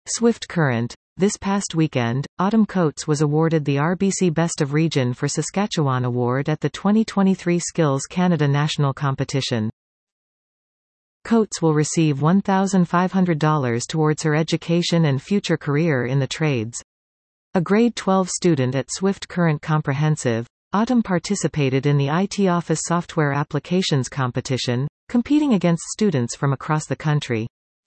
Swift Current. This past weekend, Autumn Coates was awarded the RBC Best of Region for Saskatchewan Award at the 2023 Skills Canada National Competition. Coates will receive $1,500 towards her education and future career in the trades. A grade 12 student at Swift Current Comprehensive, Autumn participated in the IT Office Software Applications Competition, competing against students from across the country.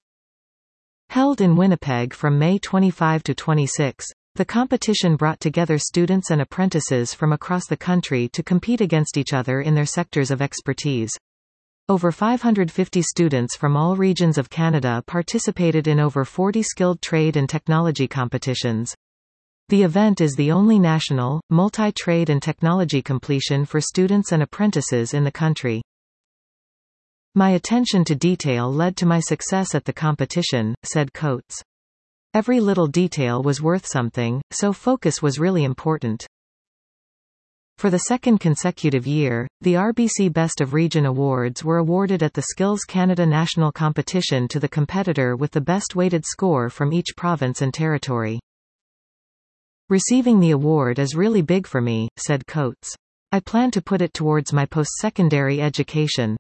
Held in Winnipeg from May 25 to 26, the competition brought together students and apprentices from across the country to compete against each other in their sectors of expertise. Over 550 students from all regions of Canada participated in over 40 skilled trade and technology competitions. The event is the only national, multi-trade and technology completion for students and apprentices in the country. My attention to detail led to my success at the competition, said Coates. Every little detail was worth something, so focus was really important. For the second consecutive year, the RBC Best of Region Awards were awarded at the Skills Canada National Competition to the competitor with the best weighted score from each province and territory. Receiving the award is really big for me, said Coates. I plan to put it towards my post-secondary education.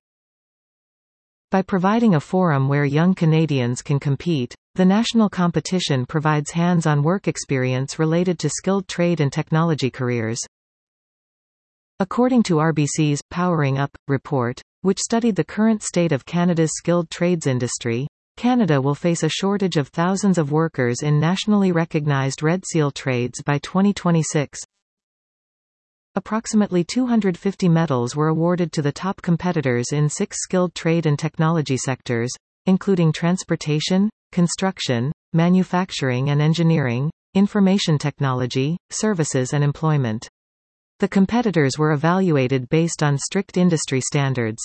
By providing a forum where young Canadians can compete, the national competition provides hands-on work experience related to skilled trade and technology careers. According to RBC's Powering Up report, which studied the current state of Canada's skilled trades industry, Canada will face a shortage of thousands of workers in nationally recognized Red Seal trades by 2026. Approximately 250 medals were awarded to the top competitors in 6 skilled trade and technology sectors, including transportation, construction, manufacturing and engineering, information technology, services and employment. The competitors were evaluated based on strict industry standards.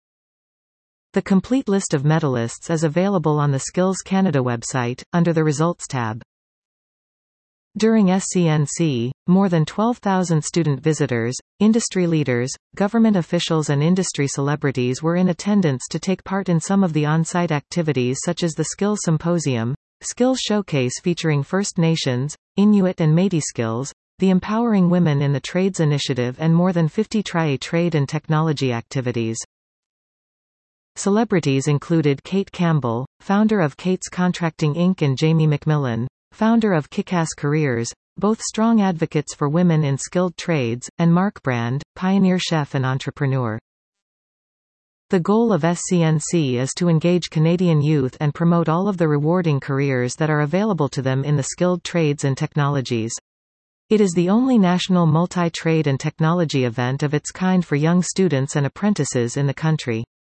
The complete list of medalists is available on the Skills Canada website, under the Results tab. During SCNC, more than 12,000 student visitors, industry leaders, government officials and industry celebrities were in attendance to take part in some of the on-site activities such as the Skills Symposium, Skills Showcase featuring First Nations, Inuit and Métis skills, the Empowering Women in the Trades Initiative and more than 50 trade and technology activities. Celebrities included Kate Campbell, founder of Kate's Contracting Inc. and Jamie McMillan, founder of Kickass Careers, both strong advocates for women in skilled trades, and Mark Brand, pioneer chef and entrepreneur. The goal of SCNC is to engage Canadian youth and promote all of the rewarding careers that are available to them in the skilled trades and technologies. It is the only national multi-trade and technology event of its kind for young students and apprentices in the country.